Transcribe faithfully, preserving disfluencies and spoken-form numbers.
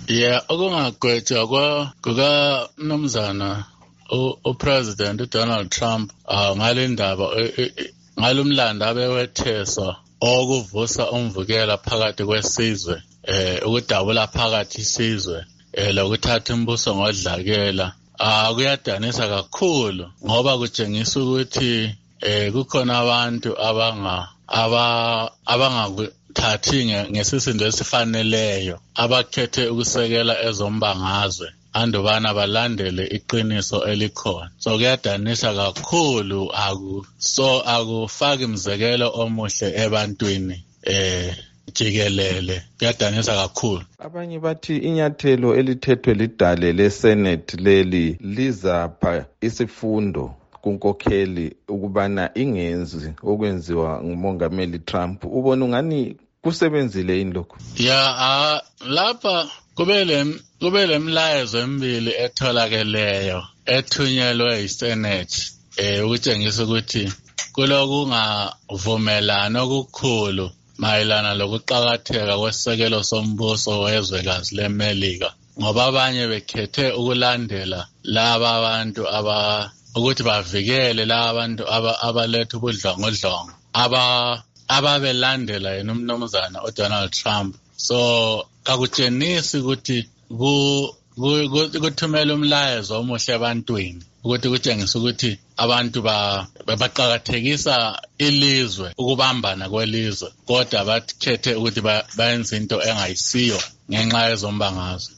Yeah, okungagwetshwa kwa kuka mnumzana uPresident uDonald Trump uh, ngale ndaba ngalomlando abewethesa okuvusa umvukela phakathi kwesizwe eh ukudabula phakathi isizwe eh lokuthatha umbuso ngodlakela ah kuyadanisa kakhulu ngoba kutshengisa ukuthi eh kukhona abantu abanga aba abangakuthathi ngesisindo esifaneleyo abakhethe ukusekela ezombangazwe andubana balandele iqiniso elikhona so kuyadanisa kakhulu aku so akufaki imzekelo omuhle ebantwini eh jikelele kuyadanisa kakhulu. Abanye bathi inyathelo elithethwe lidale leSenate leli lizapha isifundo kunkokheli ukubana ingenzi okwenziwa ngumongameli Trump. Ubona ungani kusebenzile yini lokho? Ya ah lapha kubele kubele mlayezo emibili etholakeleyo ethunyelwe yiSenate eh ukutshengisa ukuthi kulokungavumelana okukhulu mayelana lokuqhakatheka kwesekelo sombuso wezwekazi leMelika ngoba abanye bekhethe ukulandela laba abantu aba ukuthi bavikele laba bantu abaletha ubudlongodlongo aba ababelandela yena umnumzana uDonald Trump so kakutshengisi ukuthi kuthumela umlayezo omuhle ebantwini ukuthi kutshengisa ukuthi abantu baqhakathekisa ilizwe ukubambana kwelizwe kodwa bakhethe ukuthi bayenze into engayisiyo ngenxa yezombangazwe.